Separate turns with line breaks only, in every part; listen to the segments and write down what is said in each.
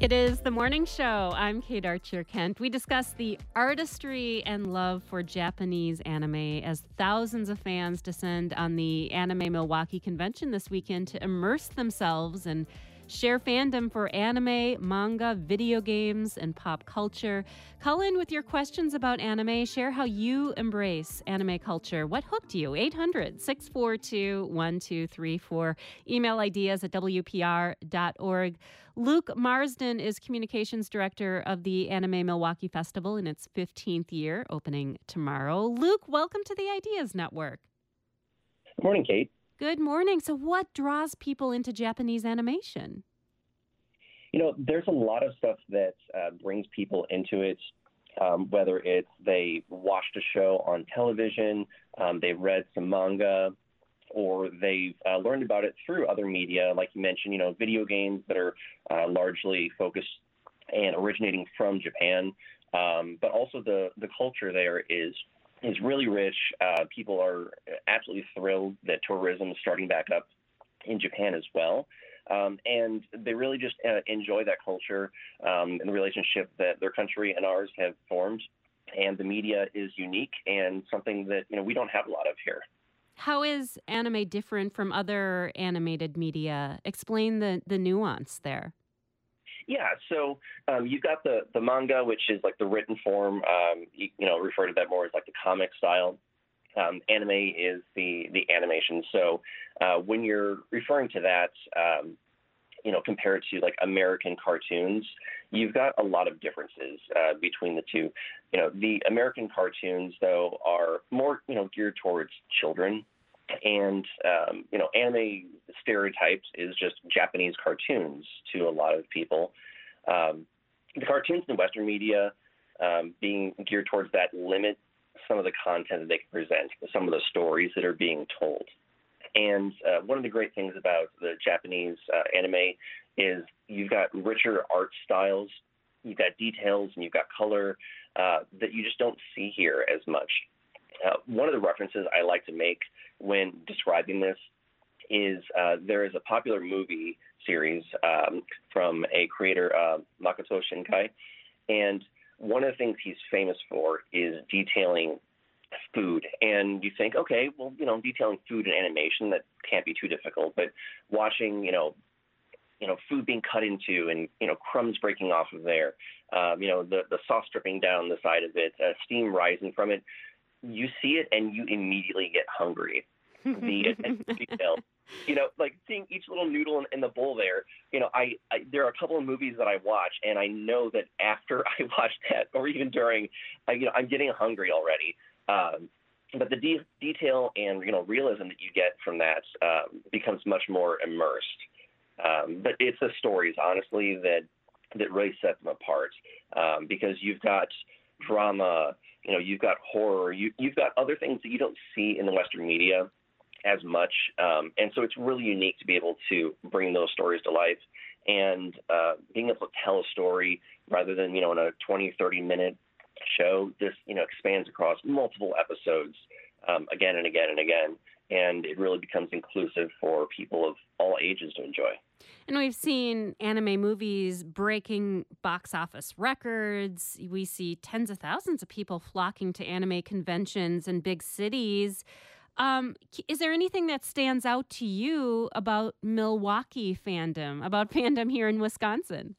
It is the morning show. I'm Kate Archer Kent. We discuss the artistry and love for Japanese anime as thousands of fans descend on the Anime Milwaukee convention this weekend to immerse themselves and share fandom for anime, manga, video games, and pop culture. Call in with your questions about anime. Share how you embrace anime culture. What hooked you? 800-642-1234. Email ideas at WPR.org. Luke Marsden is Communications Director of the Anime Milwaukee Festival in its 15th year, opening tomorrow. Luke, welcome to the Ideas Network.
Good morning, Kate.
Good morning. So what draws people into Japanese animation?
There's a lot of stuff that brings people into it, whether it's they watched a show on television, they've read some manga, or they've learned about it through other media, like you mentioned, video games that are largely focused and originating from Japan. But also the culture there is really rich. People are absolutely thrilled that tourism is starting back up in Japan as well. And they really just enjoy that culture and the relationship that their country and ours have formed. And the media is unique and something that, we don't have a lot of here.
How is anime different from other animated media? Explain the nuance there.
Yeah, so you've got the manga, which is like the written form, refer to that more as like the comic style. Anime is the animation. So when you're referring to that, compared to like American cartoons, you've got a lot of differences between the two. The American cartoons, though, are more, geared towards children. And, anime stereotypes is just Japanese cartoons to a lot of people. The cartoons in Western media being geared towards that limit some of the content that they can present, some of the stories that are being told. And one of the great things about the Japanese anime is you've got richer art styles, you've got details, and you've got color that you just don't see here as much. One of the references I like to make when describing this is there is a popular movie series from a creator, Makoto Shinkai, and one of the things he's famous for is detailing food. And you think, okay, well, detailing food in animation, that can't be too difficult. But watching, food being cut into and, crumbs breaking off of there, the sauce dripping down the side of it, steam rising from it, you see it and you immediately get hungry. The attention to detail, like seeing each little noodle in the bowl there, I there are a couple of movies that I watch and I know that after I watch that or even during, I'm getting hungry already. But the detail and, realism that you get from that becomes much more immersed. But it's the stories, honestly, that really set them apart because you've got drama, you've got horror, you've got other things that you don't see in the Western media as much. And so it's really unique to be able to bring those stories to life and being able to tell a story rather than, in a 20, 30-minute show. This, expands across multiple episodes again and again and again. And it really becomes inclusive for people of all ages to enjoy.
And we've seen anime movies breaking box office records. We see tens of thousands of people flocking to anime conventions in big cities. Is there anything that stands out to you about Milwaukee fandom, about fandom here in Wisconsin?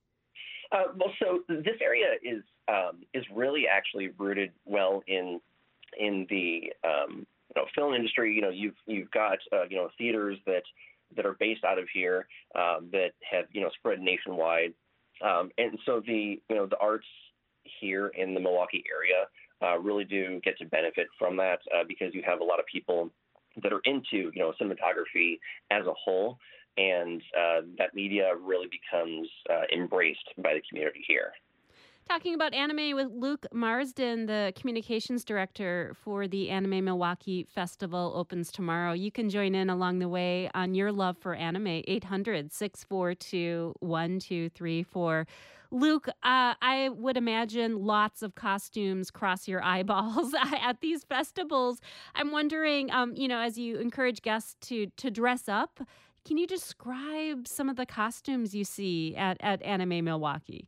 So this area is really actually rooted well in the film industry. You've got theaters that are based out of here that have spread nationwide, and so the arts here in the Milwaukee area really do get to benefit from that because you have a lot of people that are into cinematography as a whole, and that media really becomes embraced by the community here.
Talking about anime with Luke Marsden, the communications director for the Anime Milwaukee Festival, opens tomorrow. You can join in along the way on your love for anime, 800-642-1234. Luke, I would imagine lots of costumes cross your eyeballs at these festivals. I'm wondering, as you encourage guests to dress up, Can you describe some of the costumes you see at Anime Milwaukee?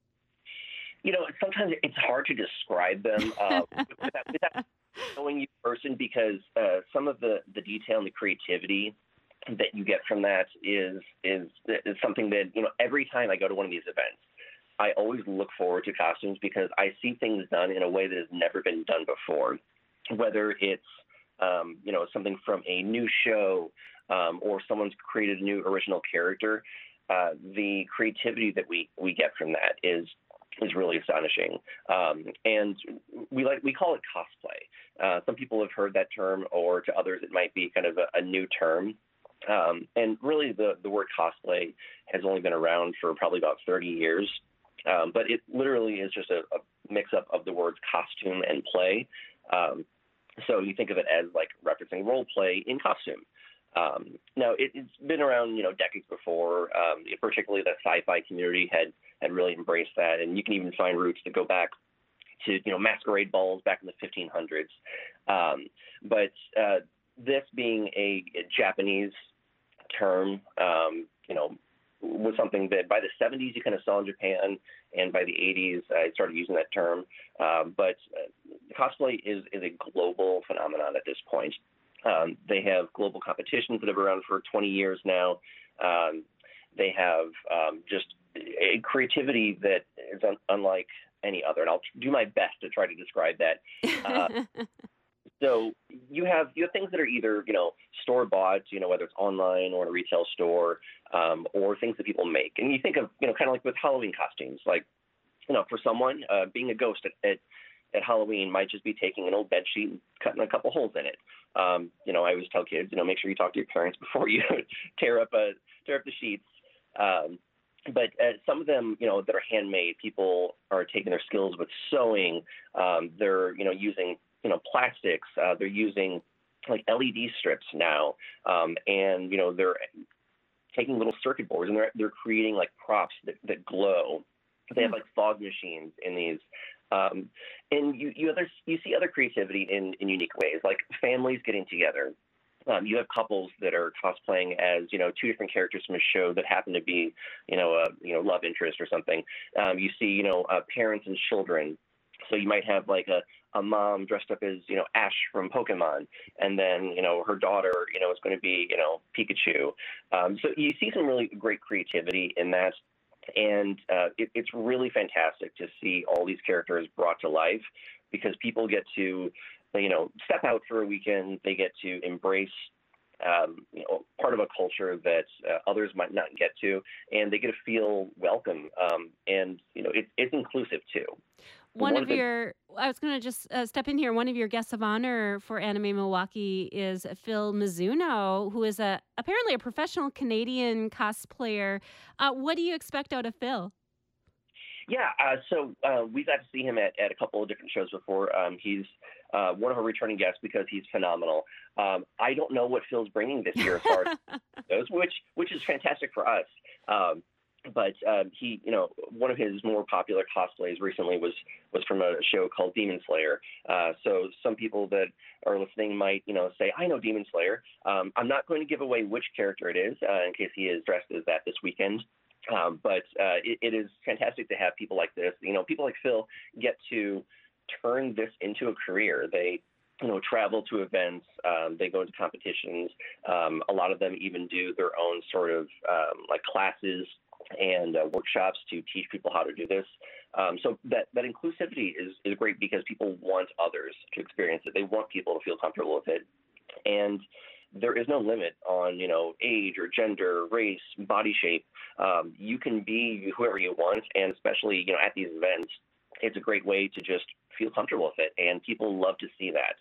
Sometimes it's hard to describe them without knowing you in person because some of the detail and the creativity that you get from that is something that, every time I go to one of these events, I always look forward to costumes because I see things done in a way that has never been done before, whether it's, something from a new show or someone's created a new original character. The creativity that we get from that is really astonishing. And we call it cosplay. Some people have heard that term, or to others it might be kind of a new term. And really the word cosplay has only been around for probably about 30 years. But it literally is just a mix-up of the words costume and play. So you think of it as like referencing role play in costume. Now, it's been around, decades before. Particularly the sci-fi community had really embraced that. And you can even find roots that go back to, masquerade balls back in the 1500s. But this being a Japanese term, was something that by the 70s you kind of saw in Japan, and by the 80s I started using that term. But cosplay is a global phenomenon at this point. They have global competitions that have been around for 20 years now. They have just a creativity that is unlike any other, and I'll do my best to try to describe that. So you have things that are either, store bought, whether it's online or in a retail store, or things that people make. And you think of, kind of like with Halloween costumes, like, for someone, being a ghost at Halloween might just be taking an old bed sheet and cutting a couple holes in it. I always tell kids, make sure you talk to your parents before you tear up the sheets. But some of them, that are handmade, people are taking their skills with sewing. They're, using, plastics. They're using like LED strips now. And, they're taking little circuit boards and they're creating like props that glow. They have like fog machines in these. And you see other creativity in unique ways, like families getting together. You have couples that are cosplaying as, two different characters from a show that happen to be, a love interest or something. You see, parents and children. So you might have like a mom dressed up as, Ash from Pokemon, and then, her daughter, is going to be, Pikachu. So you see some really great creativity in that. And it's really fantastic to see all these characters brought to life because people get to, step out for a weekend. They get to embrace, part of a culture that others might not get to, and they get to feel welcome. And, it's inclusive too.
I was going to just step in here. One of your guests of honor for Anime Milwaukee is Phil Mizuno, who is apparently a professional Canadian cosplayer. What do you expect out of Phil?
Yeah, so we got to see him at a couple of different shows before. He's one of our returning guests because he's phenomenal. I don't know what Phil's bringing this year as far as those, which is fantastic for us. But he, one of his more popular cosplays recently was from a show called Demon Slayer. So some people that are listening might, say, I know Demon Slayer. I'm not going to give away which character it is in case he is dressed as that this weekend. But it is fantastic to have people like this. People like Phil get to turn this into a career. They travel to events, they go into competitions. A lot of them even do their own sort of like classes and workshops to teach people how to do this. So that inclusivity is great because people want others to experience it. They want people to feel comfortable with it. And there is no limit on, age or gender, race, body shape. You can be whoever you want. And especially, at these events, it's a great way to just feel comfortable with it. And people love to see that.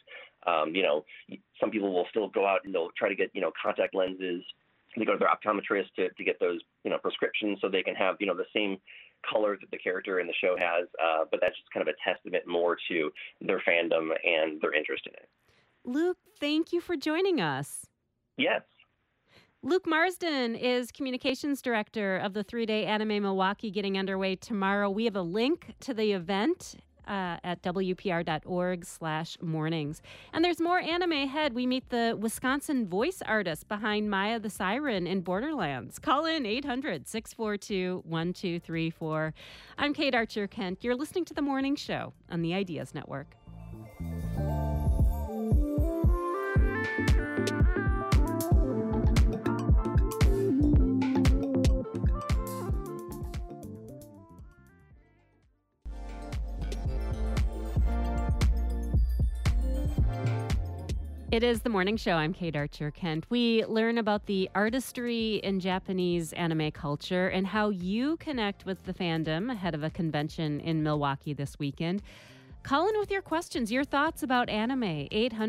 Some people will still go out and they'll try to get, contact lenses. They go to their optometrist to get those, prescriptions so they can have, the same color that the character in the show has. But that's just kind of a testament more to their fandom and their interest in it.
Luke, thank you for joining us.
Yes.
Luke Marsden is communications director of the 3-day Anime Milwaukee getting underway tomorrow. We have a link to the event at wpr.org/mornings. And there's more anime ahead. We meet the Wisconsin voice artist behind Maya the Siren in Borderlands. Call in 800-642-1234. I'm Kate Archer Kent. You're listening to The Morning Show on the Ideas Network. It is The Morning Show. I'm Kate Archer Kent. We learn about the artistry in Japanese anime culture and how you connect with the fandom ahead of a convention in Milwaukee this weekend. Call in with your questions, your thoughts about anime.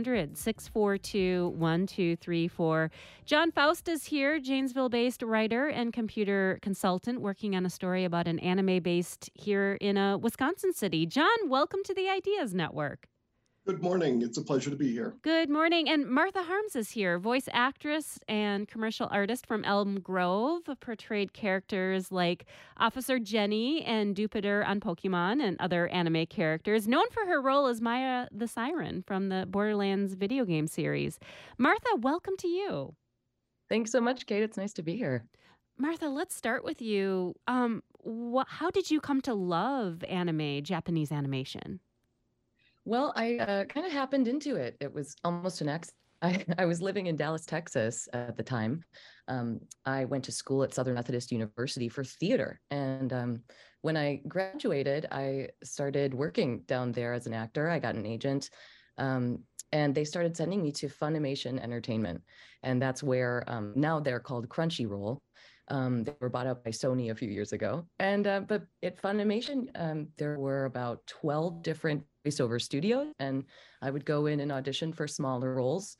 800-642-1234. John Faust is here, Janesville-based writer and computer consultant working on a story about an anime based here in a Wisconsin city. John, welcome to the Ideas Network.
Good morning. It's a pleasure to be here.
Good morning. And Martha Harms is here, voice actress and commercial artist from Elm Grove, portrayed characters like Officer Jenny and Jupiter on Pokemon and other anime characters, known for her role as Maya the Siren from the Borderlands video game series. Martha, welcome to you.
Thanks so much, Kate. It's nice to be here.
Martha, let's start with you. How did you come to love anime, Japanese animation?
Well, I kind of happened into it. It was almost an accident. I was living in Dallas, Texas at the time. I went to school at Southern Methodist University for theater. And when I graduated, I started working down there as an actor. I got an agent. And they started sending me to Funimation Entertainment. And that's where now they're called Crunchyroll. They were bought up by Sony a few years ago. And but at Funimation, there were about 12 different voiceover studios, and I would go in and audition for smaller roles.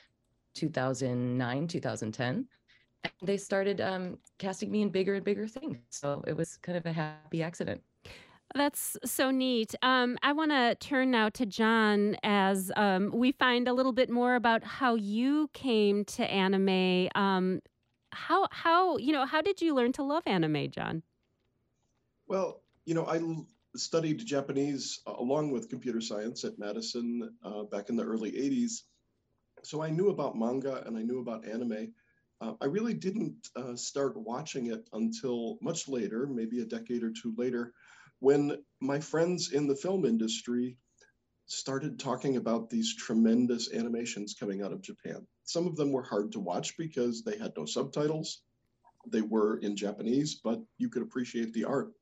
2009, 2010, and they started casting me in bigger and bigger things. So it was kind of a happy accident.
That's so neat. I want to turn now to John as we find a little bit more about how you came to anime. How did you learn to love anime, John?
Well, I studied Japanese along with computer science at Madison back in the early 80s. So I knew about manga and I knew about anime. I really didn't start watching it until much later, maybe a decade or two later, when my friends in the film industry started talking about these tremendous animations coming out of Japan. Some of them were hard to watch because they had no subtitles. They were in Japanese, but you could appreciate the art.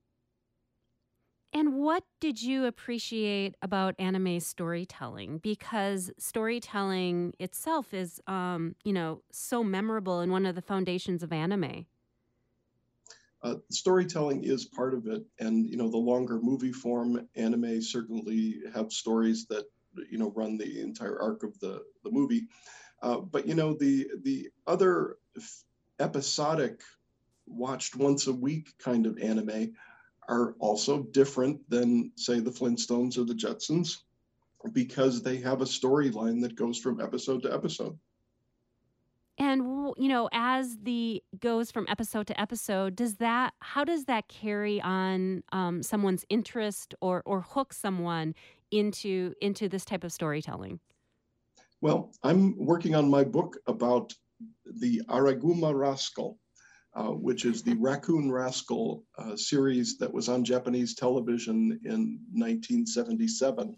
And what did you appreciate about anime storytelling? Because storytelling itself is, so memorable and one of the foundations of anime.
Storytelling is part of it. And, the longer movie form anime certainly have stories that, run the entire arc of the movie. But, the other episodic, watched once a week kind of anime are also different than, say, the Flintstones or the Jetsons, because they have a storyline that goes from episode to episode.
And, as the goes from episode to episode, how does that carry on someone's interest or hook someone into this type of storytelling?
Well, I'm working on my book about the Araguma Rascal, which is the Raccoon Rascal series that was on Japanese television in 1977.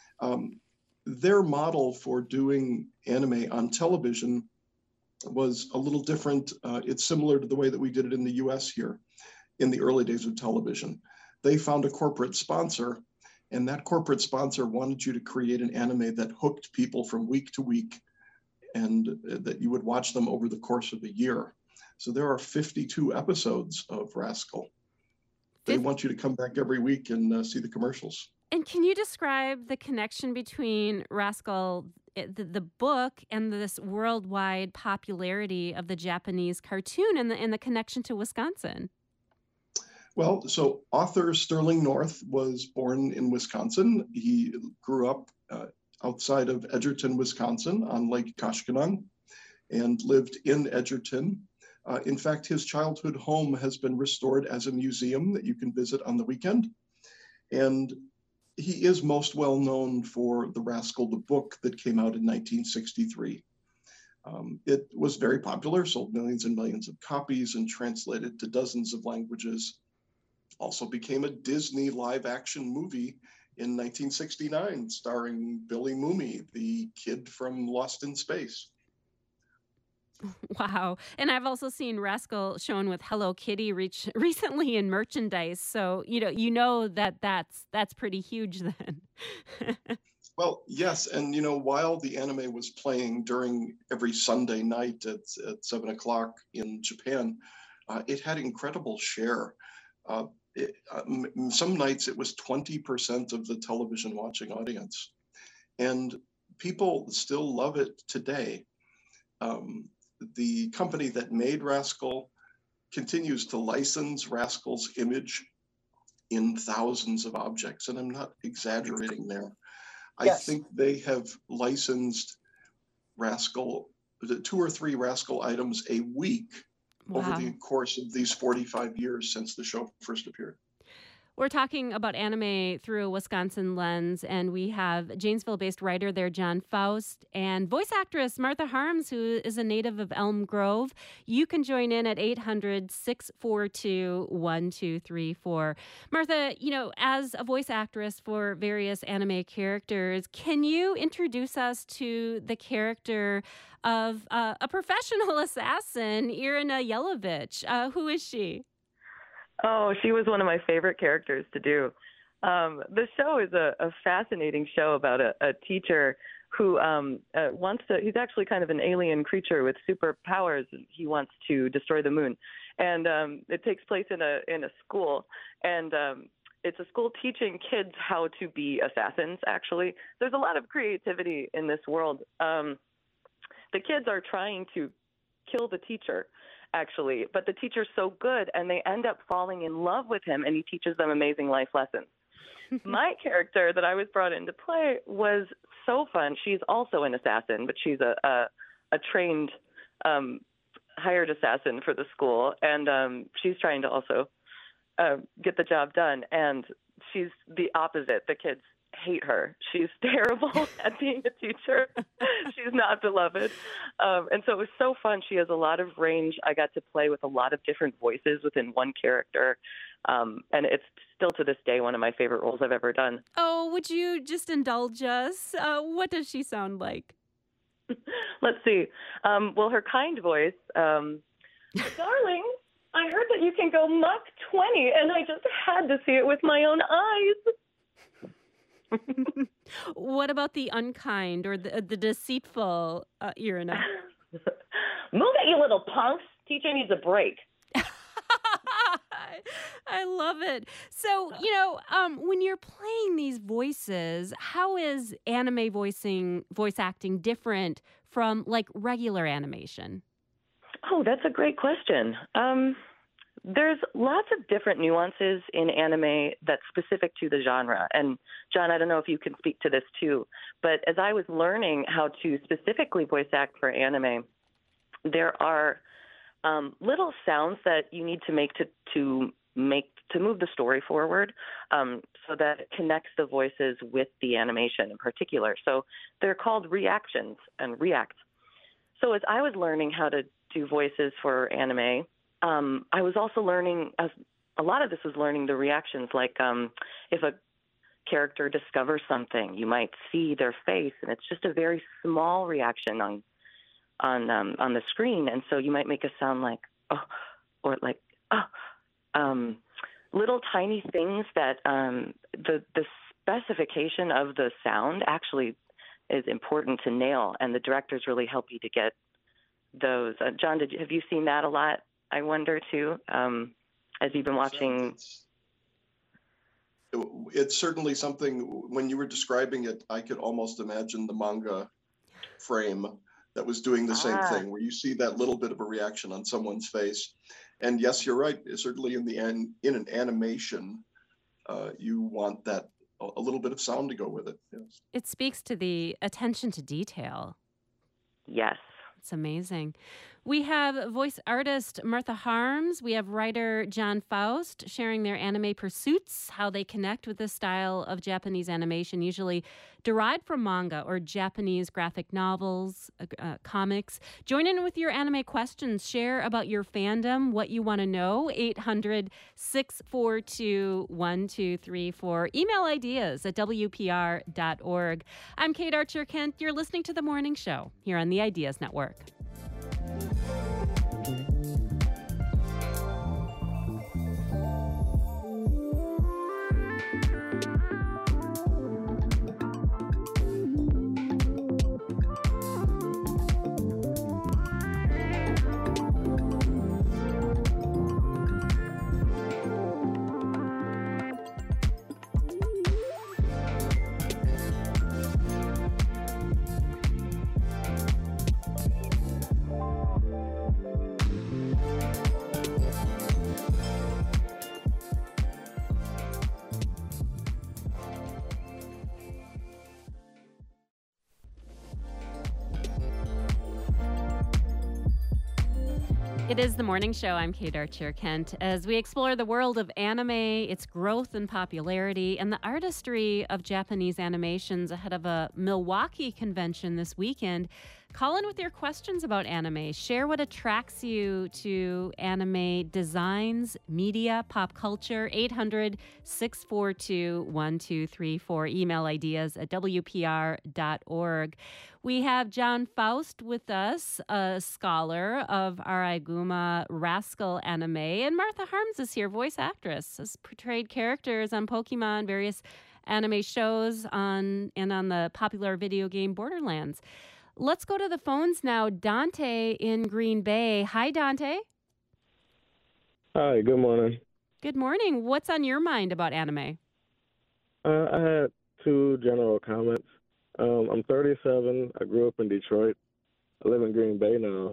Their model for doing anime on television was a little different. It's similar to the way that we did it in the US here in the early days of television. They found a corporate sponsor, and that corporate sponsor wanted you to create an anime that hooked people from week to week and that you would watch them over the course of a year. So there are 52 episodes of Rascal. They want you to come back every week and see the commercials.
And can you describe the connection between Rascal, the book, and this worldwide popularity of the Japanese cartoon and the connection to Wisconsin?
Well, so author Sterling North was born in Wisconsin. He grew up outside of Edgerton, Wisconsin on Lake Koshkonong and lived in Edgerton. In fact, his childhood home has been restored as a museum that you can visit on the weekend. And he is most well known for The Rascal, the book that came out in 1963. It was very popular, sold millions and millions of copies, and translated to dozens of languages. Also became a Disney live-action movie in 1969, starring Billy Mooney, the kid from Lost in Space.
Wow. And I've also seen Rascal shown with Hello Kitty recently in merchandise. So, that that's pretty huge then.
Well, yes, and while the anime was playing during every Sunday night at 7 o'clock in Japan, it had incredible share. Uh, some nights it was 20% of the television watching audience, and people still love it today. The company that made Rascal continues to license Rascal's image in thousands of objects, and I'm not exaggerating there. I think they have licensed Rascal, the 2 or 3 Rascal items a week over the course of these 45 years since the show first appeared.
We're talking about anime through a Wisconsin lens, and we have Janesville-based writer there, John Faust, and voice actress Martha Harms, who is a native of Elm Grove. You can join in at 800-642-1234. Martha, as a voice actress for various anime characters, can you introduce us to the character of a professional assassin, Irina Yelovich? Who is she?
Oh, she was one of my favorite characters to do. The show is a fascinating show about a teacher who he's actually kind of an alien creature with superpowers. He wants to destroy the moon. And it takes place in a school. And it's a school teaching kids how to be assassins, actually. There's a lot of creativity in this world. The kids are trying to kill the teacher, actually, but the teacher's so good and they end up falling in love with him, and he teaches them amazing life lessons. My character that I was brought in to play was so fun. She's also an assassin, but she's a trained hired assassin for the school, and she's trying to also get the job done, and she's the opposite. The kids hate her. She's terrible at being a teacher. She's not beloved. And so it was so fun. She has a lot of range. I got to play with a lot of different voices within one character. And it's still to this day one of my favorite roles I've ever done.
Oh, would you just indulge us? What does she sound like?
Let's see. Well, her kind voice, darling, I heard that you can go Mach 20, and I just had to see it with my own eyes.
What about the unkind or the deceitful Irina?
Move it, you little punks. Teacher needs a break.
I love it. So, when you're playing these voices, how is anime voice acting different from like regular animation?
Oh, that's a great question. There's lots of different nuances in anime that's specific to the genre. And John, I don't know if you can speak to this too, but as I was learning how to specifically voice act for anime, there are little sounds that you need to make to move the story forward, so that it connects the voices with the animation in particular. So they're called reactions and reacts. So as I was learning how to do voices for anime, I was also learning, as a lot of this was learning the reactions, like if a character discovers something, you might see their face, and it's just a very small reaction on the screen, and so you might make a sound like oh, or like oh, little tiny things that the specification of the sound actually is important to nail, and the directors really help you to get those. John, have you seen that a lot? I wonder too, as you've been watching.
It's certainly something, when you were describing it, I could almost imagine the manga frame that was doing the same thing, where you see that little bit of a reaction on someone's face. And yes, you're right. Certainly in an animation, you want that a little bit of sound to go with it. Yes.
It speaks to the attention to detail.
Yes.
It's amazing. We have voice artist Martha Harms. We have writer John Faust sharing their anime pursuits, how they connect with this style of Japanese animation, usually derived from manga or Japanese graphic novels, comics. Join in with your anime questions. Share about your fandom, what you want to know. 800-642-1234. Email ideas at WPR.org. I'm Kate Archer Kent. You're listening to The Morning Show here on the Ideas Network. It is The Morning Show. I'm Kate Archer Kent. As we explore the world of anime, its growth and popularity, and the artistry of Japanese animations ahead of a Milwaukee convention this weekend, call in with your questions about anime. Share what attracts you to anime designs, media, pop culture. 800-642-1234. Email ideas at WPR.org. We have John Faust with us, a scholar of Araiguma Rascal anime, and Martha Harms is here, voice actress, has portrayed characters on Pokemon, various anime shows and on the popular video game Borderlands. Let's go to the phones now. Dante in Green Bay. Hi, Dante.
Hi, good morning.
Good morning. What's on your mind about anime?
I had two general comments. I'm 37. I grew up in Detroit. I live in Green Bay now.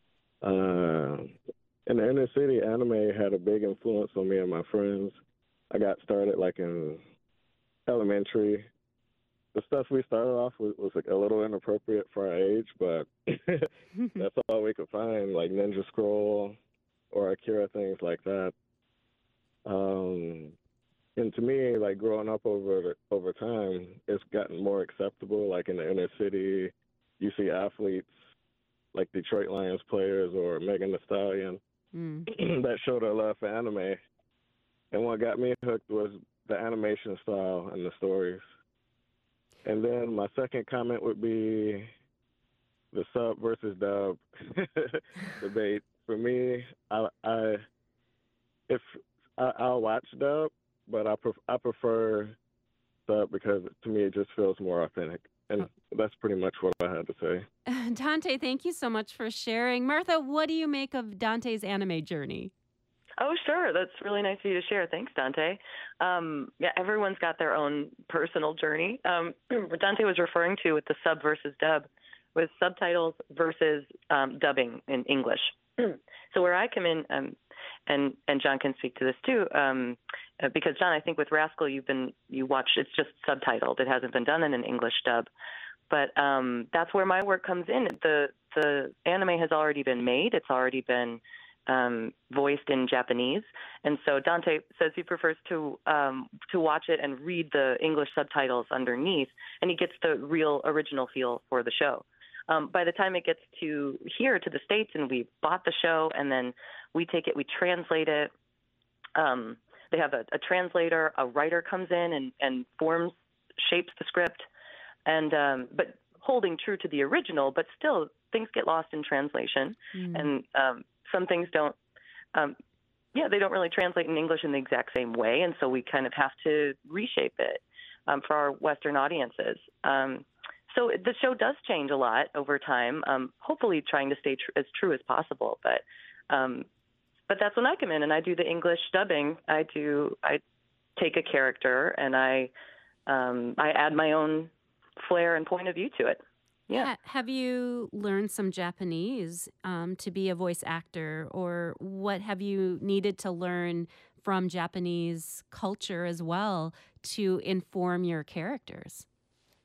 In the inner city, anime had a big influence on me and my friends. I got started like in elementary. The stuff we started off with was like a little inappropriate for our age, but that's all we could find, like Ninja Scroll or Akira, things like that. And to me, like growing up over time, it's gotten more acceptable. Like in the inner city, you see athletes like Detroit Lions players or Megan Thee Stallion that show their love for anime. And what got me hooked was the animation style and the stories. And then my second comment would be the sub versus dub debate. For me, I'll watch dub, but I prefer sub because to me it just feels more authentic. And that's pretty much what I had to say.
Dante, thank you so much for sharing. Martha, what do you make of Dante's anime journey?
Oh, sure. That's really nice of you to share. Thanks, Dante. Yeah, everyone's got their own personal journey. What Dante was referring to with the sub versus dub was subtitles versus dubbing in English. So where I come in, and John can speak to this too, because John, I think with Rascal you watch, it's just subtitled. It hasn't been done in an English dub. But that's where my work comes in. The anime has already been made. It's already been voiced in Japanese, and so Dante says he prefers to watch it and read the English subtitles underneath, and he gets the real original feel for the show. By the time it gets to here to the States, and we bought the show, and then we take it, we translate it. They have a translator, a writer comes in and shapes the script, and but holding true to the original, but still things get lost in translation, and some things don't, they don't really translate in English in the exact same way, and so we kind of have to reshape it for our Western audiences. So the show does change a lot over time, hopefully trying to stay as true as possible. But that's when I come in and I do the English dubbing. I take a character and I add my own flair and point of view to it. Yeah.
Have you learned some Japanese to be a voice actor, or what have you needed to learn from Japanese culture as well to inform your characters?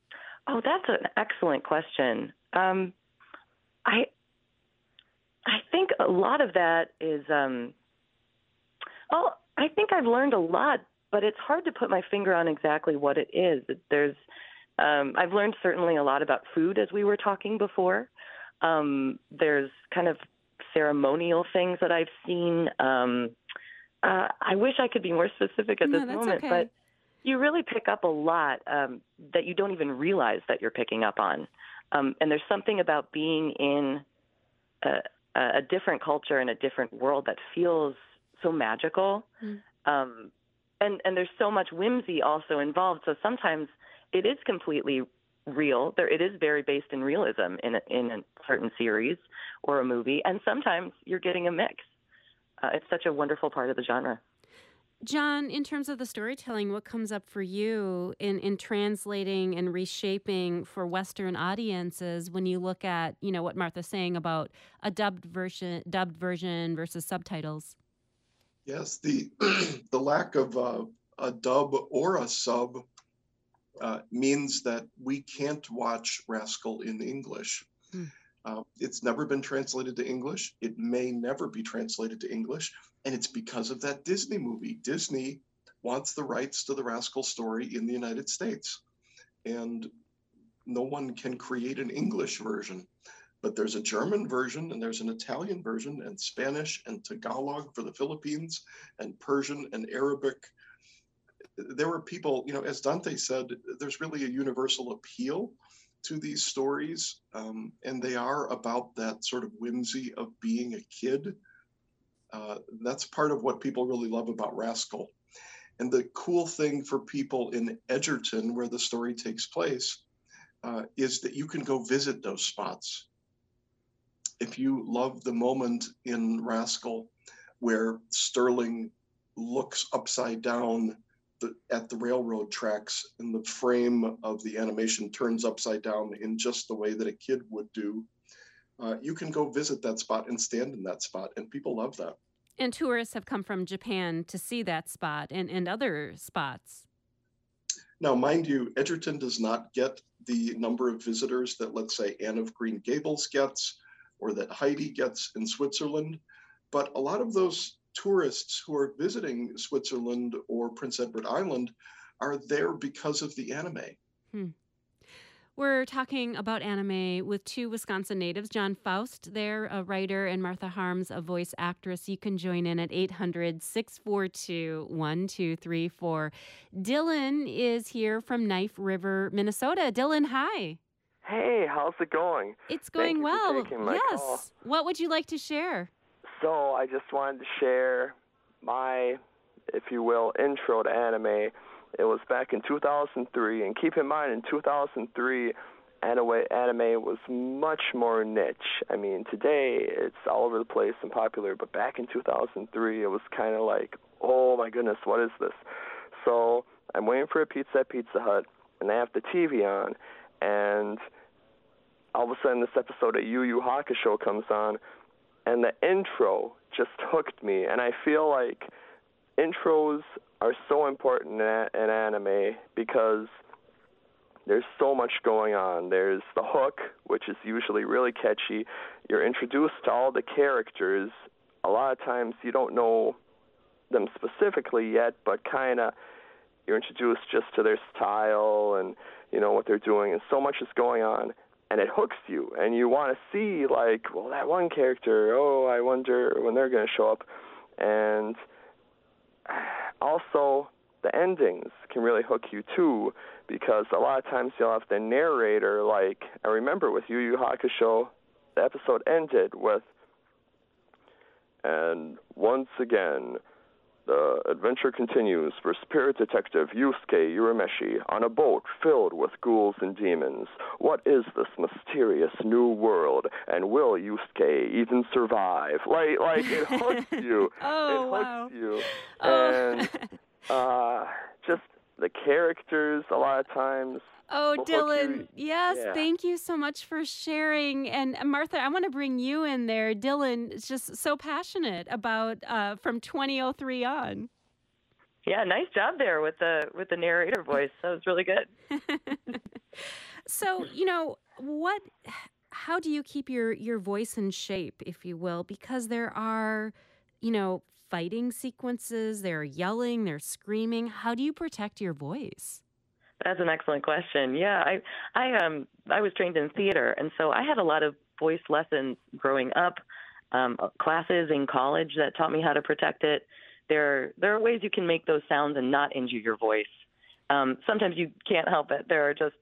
Oh, that's an excellent question. I think a lot of that is, I think I've learned a lot, but it's hard to put my finger on exactly what it is. I've learned certainly a lot about food, as we were talking before. There's kind of ceremonial things that I've seen. I wish I could be more specific at this moment, but you really pick up a lot that you don't even realize that you're picking up on. And there's something about being in a different culture and a different world that feels so magical. And there's so much whimsy also involved. So sometimes it is completely real. It is very based in realism in a certain series or a movie. And sometimes you're getting a mix. It's such a wonderful part of the genre.
John, in terms of the storytelling, what comes up for you in translating and reshaping for Western audiences when you look at, what Martha's saying about a dubbed version versus subtitles?
Yes, the lack of a dub or a sub means that we can't watch Rascal in English. It's never been translated to English. It may never be translated to English. And it's because of that Disney movie. Disney wants the rights to the Rascal story in the United States. And no one can create an English version. But there's a German version, and there's an Italian version, and Spanish and Tagalog for the Philippines, and Persian and Arabic. There were people, as Dante said, there's really a universal appeal to these stories, and they are about that sort of whimsy of being a kid. That's part of what people really love about Rascal. And the cool thing for people in Edgerton, where the story takes place, is that you can go visit those spots. If you love the moment in Rascal where Sterling looks upside down at the railroad tracks and the frame of the animation turns upside down in just the way that a kid would do, you can go visit that spot and stand in that spot, and people love that.
And tourists have come from Japan to see that spot and other spots.
Now, mind you, Edgerton does not get the number of visitors that, let's say, Anne of Green Gables gets, or that Heidi gets in Switzerland. But a lot of those tourists who are visiting Switzerland or Prince Edward Island are there because of the anime.
We're talking about anime with two Wisconsin natives, John Faust, they're a writer, and Martha Harms, a voice actress. You can join in at 800-642-1234. Dylan is here from Knife River, Minnesota. Dylan, hi.
Hey, how's it going?
It's going well.
Thank you for taking my call.
What would you like to share?
So I just wanted to share my, if you will, intro to anime. It was back in 2003, and keep in mind, in 2003, anime was much more niche. I mean, today it's all over the place and popular, but back in 2003, it was kind of like, oh my goodness, what is this? So I'm waiting for a pizza at Pizza Hut, and they have the TV on, and all of a sudden this episode of Yu Yu Hakusho comes on, and the intro just hooked me, and I feel like intros are so important in anime because there's so much going on. There's the hook, which is usually really catchy. You're introduced to all the characters. A lot of times you don't know them specifically yet, but kind of you're introduced just to their style and, what they're doing, and so much is going on. And it hooks you, and you want to see, that one character, I wonder when they're going to show up. And also, the endings can really hook you, too, because a lot of times you'll have the narrator, I remember with Yu Yu Hakusho, the episode ended with, and once again, the adventure continues for spirit detective Yusuke Urameshi on a boat filled with ghouls and demons. What is this mysterious new world, and will Yusuke even survive? It hooks you. Hooks you. And just the characters a lot of times.
Oh, Dylan, yes, thank you so much for sharing. And Martha, I want to bring you in there. Dylan is just so passionate about from 2003 on.
Yeah, nice job there with the narrator voice. That was really good.
So, how do you keep your voice in shape, if you will? Because there are, fighting sequences, they're yelling, they're screaming. How do you protect your voice?
That's an excellent question. Yeah, I was trained in theater, and so I had a lot of voice lessons growing up, classes in college that taught me how to protect it. There are ways you can make those sounds and not injure your voice. Sometimes you can't help it. There are just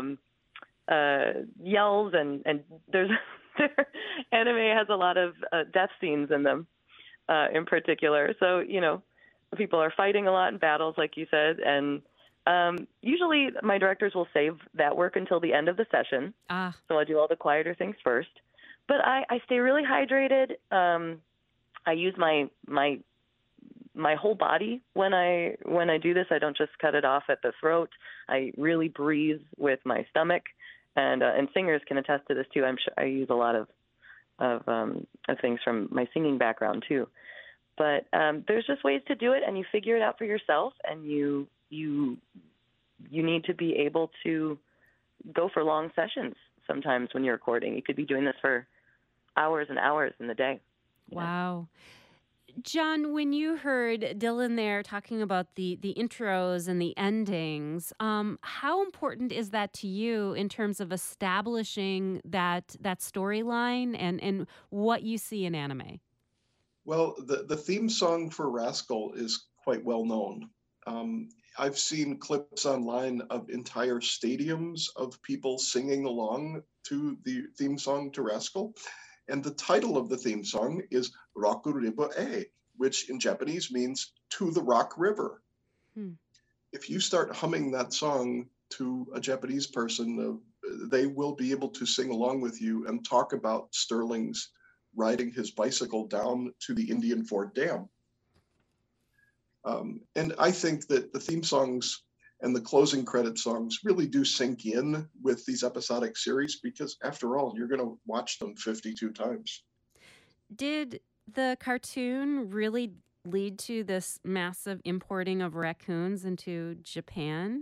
yells, and there's anime has a lot of death scenes in them, in particular. So people are fighting a lot in battles, like you said, and usually my directors will save that work until the end of the session. So I do all the quieter things first. But I stay really hydrated. I use my whole body when I do this. I don't just cut it off at the throat. I really breathe with my stomach, and singers can attest to this too. I'm sure I use a lot of things from my singing background too. But there's just ways to do it, and you figure it out for yourself, and you need to be able to go for long sessions sometimes when you're recording. You could be doing this for hours and hours in the day.
Wow. John, when you heard Dylan there talking about the intros and the endings, how important is that to you in terms of establishing that storyline and what you see in anime?
Well, the theme song for Rascal is quite well known. I've seen clips online of entire stadiums of people singing along to the theme song to Rascal. And the title of the theme song is Roku River E, which in Japanese means to the Rock River. If you start humming that song to a Japanese person, they will be able to sing along with you and talk about Sterling's riding his bicycle down to the Indian Ford Dam. And I think that the theme songs and the closing credit songs really do sink in with these episodic series because, after all, you're going to watch them 52 times.
Did the cartoon really lead to this massive importing of raccoons into Japan?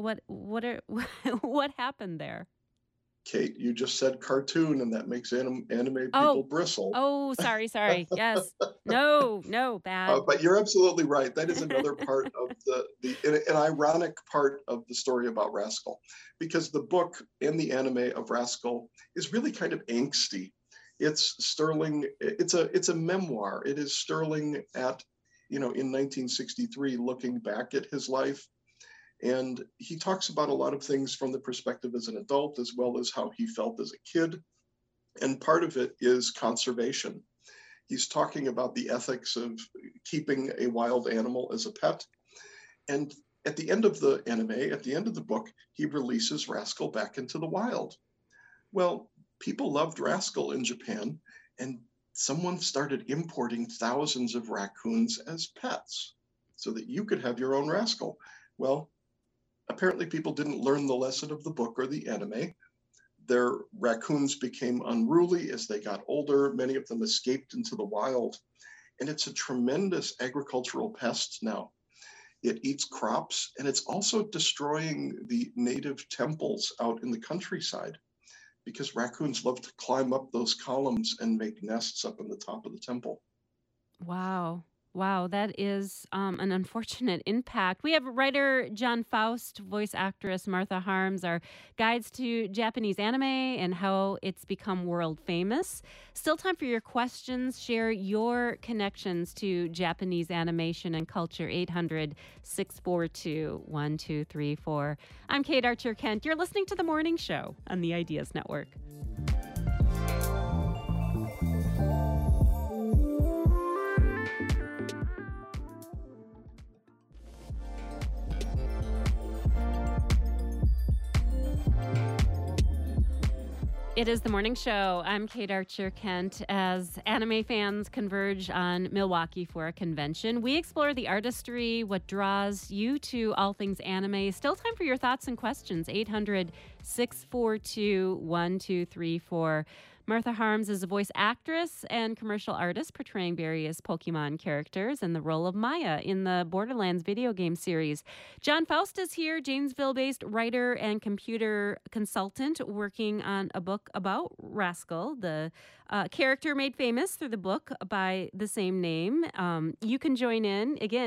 What happened there?
Kate, you just said cartoon, and that makes anime people bristle.
Oh, sorry. Yes. No, bad.
But you're absolutely right. That is another part of an ironic part of the story about Rascal, because the book and the anime of Rascal is really kind of angsty. It's Sterling. It's a memoir. It is Sterling in 1963, looking back at his life. And he talks about a lot of things from the perspective as an adult, as well as how he felt as a kid. And part of it is conservation. He's talking about the ethics of keeping a wild animal as a pet. And at the end of the anime, at the end of the book, he releases Rascal back into the wild. Well, people loved Rascal in Japan, and someone started importing thousands of raccoons as pets so that you could have your own Rascal. Well, apparently people didn't learn the lesson of the book or the anime. Their raccoons became unruly as they got older. Many of them escaped into the wild. And it's a tremendous agricultural pest now. It eats crops, and it's also destroying the native temples out in the countryside because raccoons love to climb up those columns and make nests up in the top of the temple.
Wow, that is an unfortunate impact. We have writer John Faust, voice actress Martha Harms, our guides to Japanese anime and how it's become world famous. Still time for your questions. Share your connections to Japanese animation and culture, 800-642-1234. I'm Kate Archer-Kent. You're listening to The Morning Show on the Ideas Network. It is The Morning Show. I'm Kate Archer-Kent. As anime fans converge on Milwaukee for a convention, we explore the artistry, what draws you to all things anime. Still time for your thoughts and questions. 800-642-1234. Martha Harms is a voice actress and commercial artist portraying various Pokemon characters and the role of Maya in the Borderlands video game series. John Faust is here, Janesville-based writer and computer consultant working on a book about Rascal, the character made famous through the book by the same name. You can join in, again,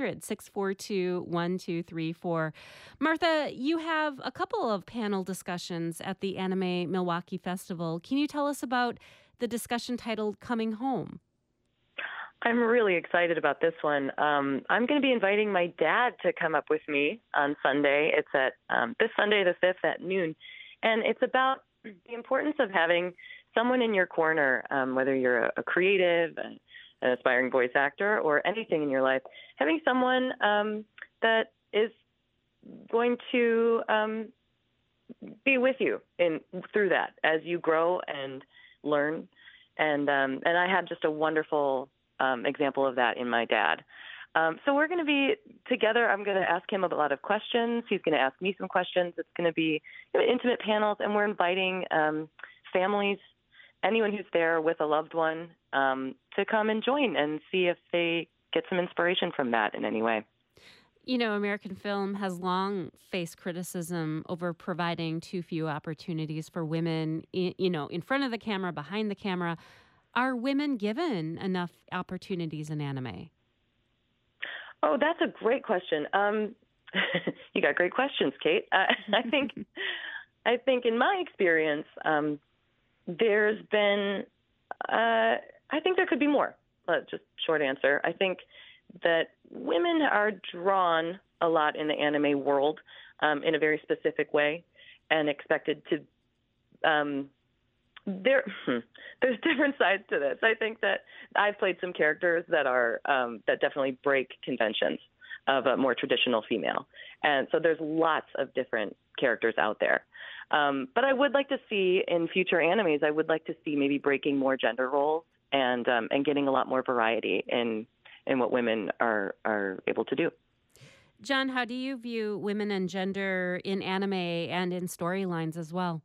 800-642-1234. Martha, you have a couple of panel discussions at the Anime Milwaukee Festival. Can you tell us about the discussion titled Coming Home?
I'm really excited about this one. I'm going to be inviting my dad to come up with me on Sunday. It's at this Sunday the 5th at noon. And it's about the importance of having someone in your corner, whether you're a creative, an aspiring voice actor, or anything in your life, having someone that is going to be with you through that as you grow and learn. And I had just a wonderful example of that in my dad. So we're going to be together. I'm going to ask him a lot of questions. He's going to ask me some questions. It's going to be intimate panels, and we're inviting families, anyone who's there with a loved one, to come and join and see if they get some inspiration from that in any way.
You know, American film has long faced criticism over providing too few opportunities for women, in front of the camera, behind the camera. Are women given enough opportunities in anime?
Oh, that's a great question. You got great questions, Kate. I think in my experience, there's been, I think there could be more. Just short answer. I think that women are drawn a lot in the anime world in a very specific way and expected to. There's different sides to this. I think that I've played some characters that are that definitely break conventions of a more traditional female, and so there's lots of different characters out there. But I would like to see in future animes, I would like to see maybe breaking more gender roles and getting a lot more variety in what women are able to do.
John, how do you view women and gender in anime and in storylines as well?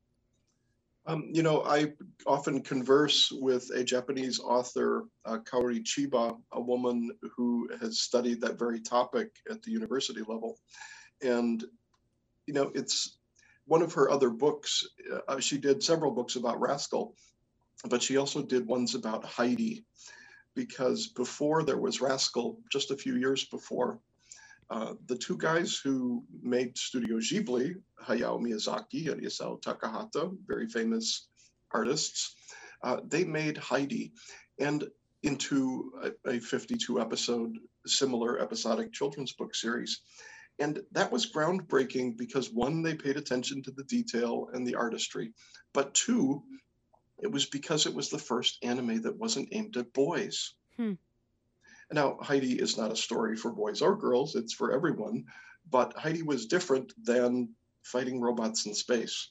I often converse with a Japanese author, Kaori Chiba, a woman who has studied that very topic at the university level. And, it's one of her other books. She did several books about Rascal, but she also did ones about Heidi, because before there was Rascal, just a few years before, the two guys who made Studio Ghibli, Hayao Miyazaki and Isao Takahata, very famous artists, they made Heidi and into a 52-episode similar episodic children's book series. And that was groundbreaking because, one, they paid attention to the detail and the artistry, but two, it was because it was the first anime that wasn't aimed at boys. Now, Heidi is not a story for boys or girls, it's for everyone, but Heidi was different than fighting robots in space.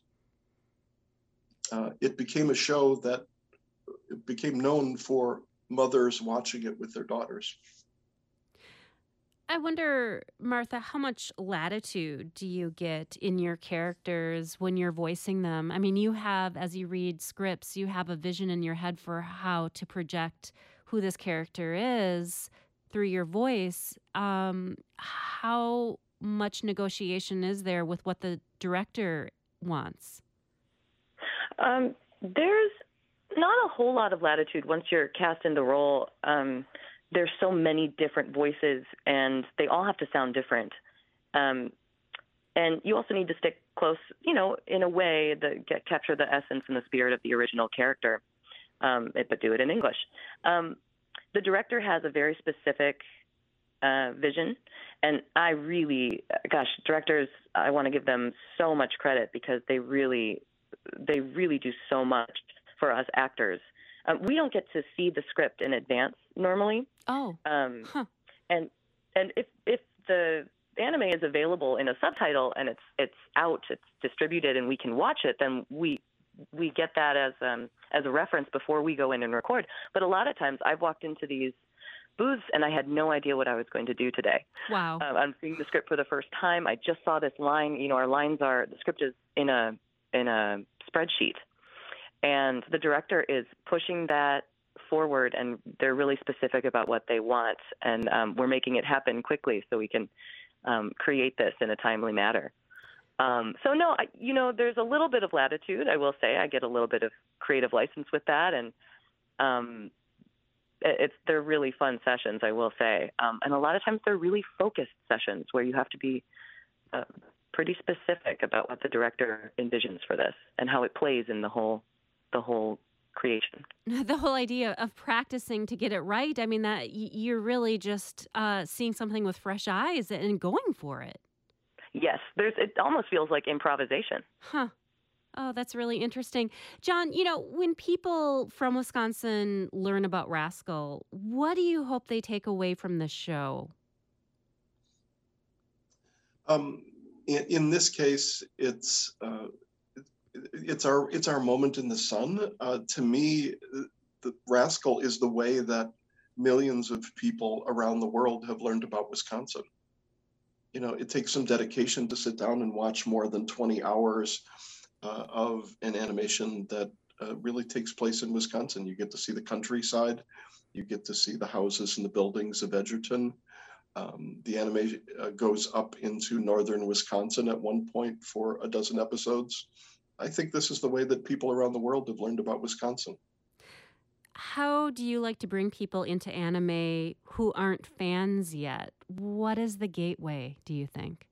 It became a show that became known for mothers watching it with their daughters.
I wonder, Martha, how much latitude do you get in your characters when you're voicing them? I mean, you have, as you read scripts, you have a vision in your head for how to project who this character is through your voice. How much negotiation is there with what the director wants?
There's not a whole lot of latitude once you're cast in the role. There's so many different voices, and they all have to sound different. And you also need to stick close, in a way that capture the essence and the spirit of the original character, but do it in English. The director has a very specific vision, and directors, I want to give them so much credit because they really do so much for us actors. We don't get to see the script in advance normally.
Oh.
And if the anime is available in a subtitle and it's distributed, and we can watch it, then we get that as a reference before we go in and record. But a lot of times I've walked into these booths and I had no idea what I was going to do today.
Wow.
I'm seeing the script for the first time. I just saw this line. The script is in a spreadsheet. And the director is pushing that forward, and they're really specific about what they want. And we're making it happen quickly so we can create this in a timely manner. So no, there's a little bit of latitude, I will say. I get a little bit of creative license with that, and they're really fun sessions, I will say. And a lot of times they're really focused sessions where you have to be pretty specific about what the director envisions for this and how it plays in the whole creation.
The whole idea of practicing to get it right. I mean, that you're really just seeing something with fresh eyes and going for it.
Yes, it almost feels like improvisation.
Huh. Oh, that's really interesting. John, when people from Wisconsin learn about Rascal, what do you hope they take away from the show?
In this case, it's our moment in the sun. To me, the Rascal is the way that millions of people around the world have learned about Wisconsin. It takes some dedication to sit down and watch more than 20 hours of an animation that really takes place in Wisconsin. You get to see the countryside, you get to see the houses and the buildings of Edgerton. The animation goes up into northern Wisconsin at one point for a dozen episodes. I think this is the way that people around the world have learned about Wisconsin.
How do you like to bring people into anime who aren't fans yet? What is the gateway, do you think?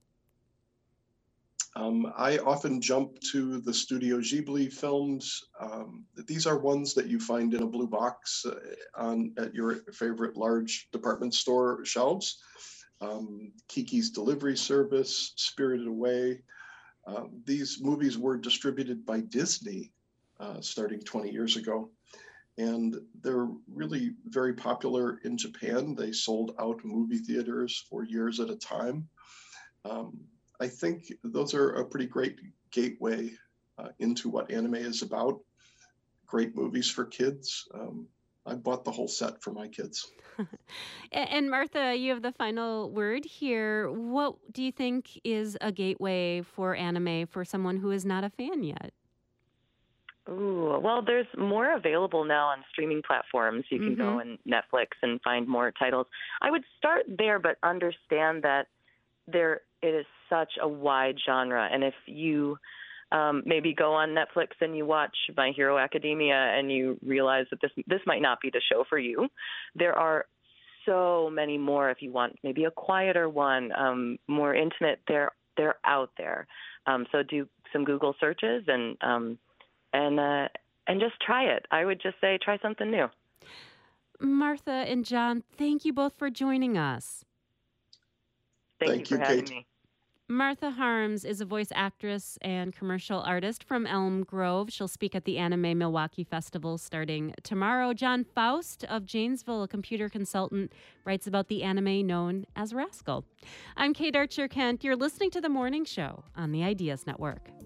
I often jump to the Studio Ghibli films. These are ones that you find in a blue box at your favorite large department store shelves. Kiki's Delivery Service, Spirited Away. These movies were distributed by Disney starting 20 years ago. And they're really very popular in Japan. They sold out movie theaters for years at a time. I think those are a pretty great gateway into what anime is about. Great movies for kids. I bought the whole set for my kids.
And Martha, you have the final word here. What do you think is a gateway for anime for someone who is not a fan yet?
Ooh, well, there's more available now on streaming platforms. You can go on Netflix and find more titles. I would start there, but understand that it is such a wide genre. And if you maybe go on Netflix and you watch My Hero Academia and you realize that this might not be the show for you, there are so many more. If you want maybe a quieter one, more intimate, they're out there. So do some Google searches and just try it. I would just say try something new.
Martha and John, thank you both for joining us.
Thank you for having me.
Martha Harms is a voice actress and commercial artist from Elm Grove. She'll speak at the Anime Milwaukee Festival starting tomorrow. John Faust of Janesville, a computer consultant, writes about the anime known as Rascal. I'm Kate Archer-Kent. You're listening to The Morning Show on the Ideas Network.